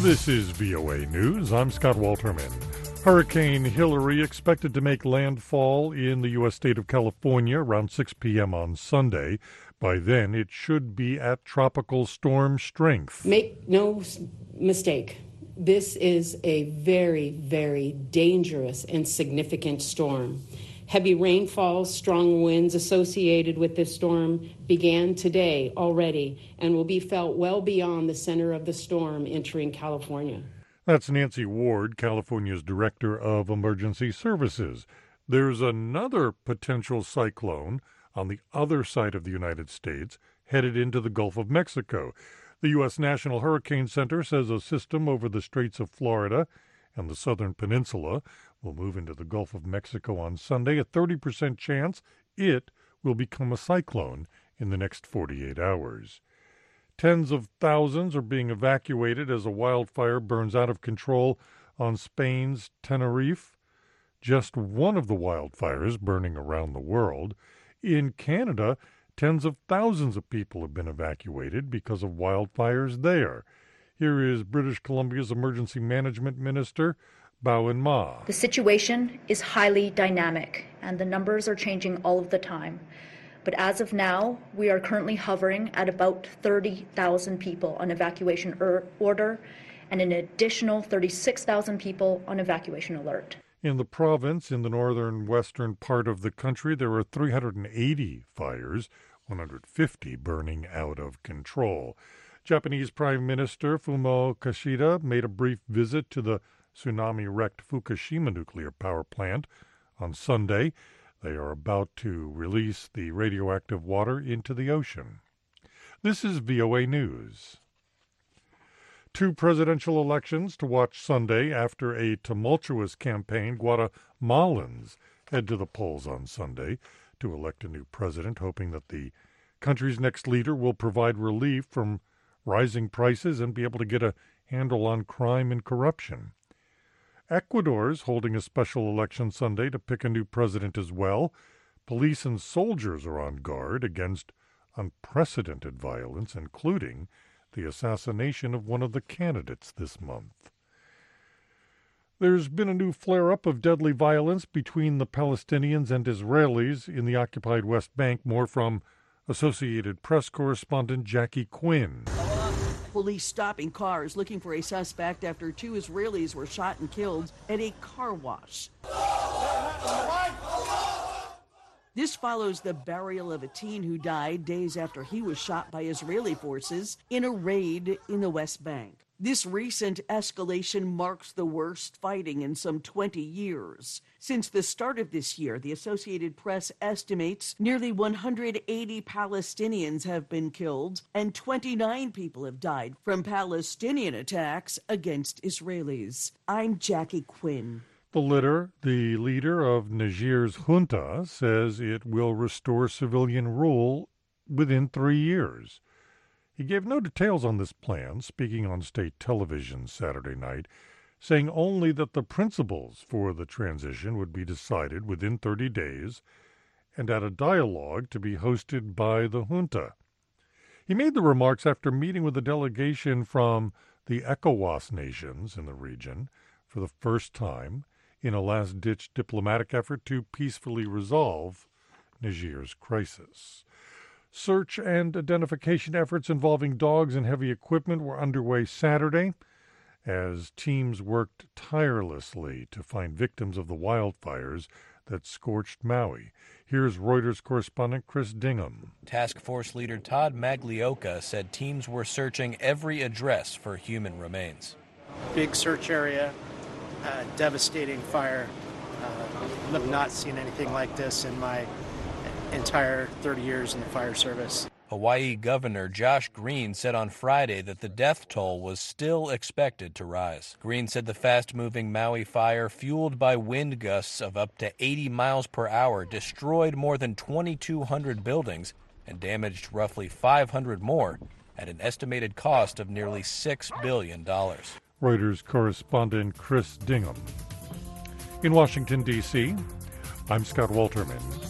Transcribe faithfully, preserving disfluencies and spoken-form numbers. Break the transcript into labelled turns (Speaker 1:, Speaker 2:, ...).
Speaker 1: This is V O A News. I'm Scott Walterman. Hurricane Hilary expected to make landfall in the U S state of California around six p.m. on Sunday. By then, it should be at tropical storm strength.
Speaker 2: Make no mistake. This is a very, very dangerous and significant storm. Heavy rainfalls, strong winds associated with this storm began today already and will be felt well beyond the center of the storm entering California.
Speaker 1: That's Nancy Ward, California's Director of Emergency Services. There's another potential cyclone on the other side of the United States headed into the Gulf of Mexico. The U S National Hurricane Center says a system over the Straits of Florida and the southern peninsula will move into the Gulf of Mexico on Sunday. A thirty percent chance it will become a cyclone in the next forty-eight hours. Tens of thousands are being evacuated as a wildfire burns out of control on Spain's Tenerife, just one of the wildfires burning around the world. In Canada, tens of thousands of people have been evacuated because of wildfires there. Here is British Columbia's Emergency Management Minister, Bowen Ma.
Speaker 3: The situation is highly dynamic, and the numbers are changing all of the time. But as of now, we are currently hovering at about thirty thousand people on evacuation er- order and an additional thirty-six thousand people on evacuation alert.
Speaker 1: In the province, in the northern western part of the country, there are three hundred eighty fires, one hundred fifty burning out of control. Japanese Prime Minister Fumio Kishida made a brief visit to the tsunami-wrecked Fukushima nuclear power plant on Sunday. They are about to release the radioactive water into the ocean. This is V O A News. Two presidential elections to watch Sunday after a tumultuous campaign. Guatemalans head to the polls on Sunday to elect a new president, hoping that the country's next leader will provide relief from rising prices and be able to get a handle on crime and corruption. Ecuador's holding a special election Sunday to pick a new president as well. Police and soldiers are on guard against unprecedented violence, including the assassination of one of the candidates this month. There's been a new flare-up of deadly violence between the Palestinians and Israelis in the occupied West Bank. More from Associated Press correspondent Jackie Quinn.
Speaker 4: Police stopping cars looking for a suspect after two Israelis were shot and killed at a car wash. This follows the burial of a teen who died days after he was shot by Israeli forces in a raid in the West Bank. This recent escalation marks the worst fighting in some twenty years. Since the start of this year, the Associated Press estimates nearly one hundred eighty Palestinians have been killed and twenty-nine people have died from Palestinian attacks against Israelis. I'm Jackie Quinn.
Speaker 1: The leader, the leader of Niger's junta says it will restore civilian rule within three years. He gave no details on this plan, speaking on state television Saturday night, saying only that the principles for the transition would be decided within thirty days and at a dialogue to be hosted by the junta. He made the remarks after meeting with a delegation from the ECOWAS nations in the region for the first time in a last-ditch diplomatic effort to peacefully resolve Niger's crisis. Search and identification efforts involving dogs and heavy equipment were underway Saturday as teams worked tirelessly to find victims of the wildfires that scorched Maui. Here's Reuters correspondent Chris Dingham.
Speaker 5: Task Force leader Todd Maglioka said teams were searching every address for human remains.
Speaker 6: Big search area, uh, devastating fire. Uh, I've not seen anything like this in my entire thirty years in the fire service.
Speaker 5: Hawaii Governor Josh Green said on Friday that the death toll was still expected to rise. Green said the fast-moving Maui fire, fueled by wind gusts of up to eighty miles per hour, destroyed more than twenty-two hundred buildings and damaged roughly five hundred more at an estimated cost of nearly six billion dollars.
Speaker 1: Reuters correspondent Chris Dingham. In Washington, D C, I'm Scott Walterman.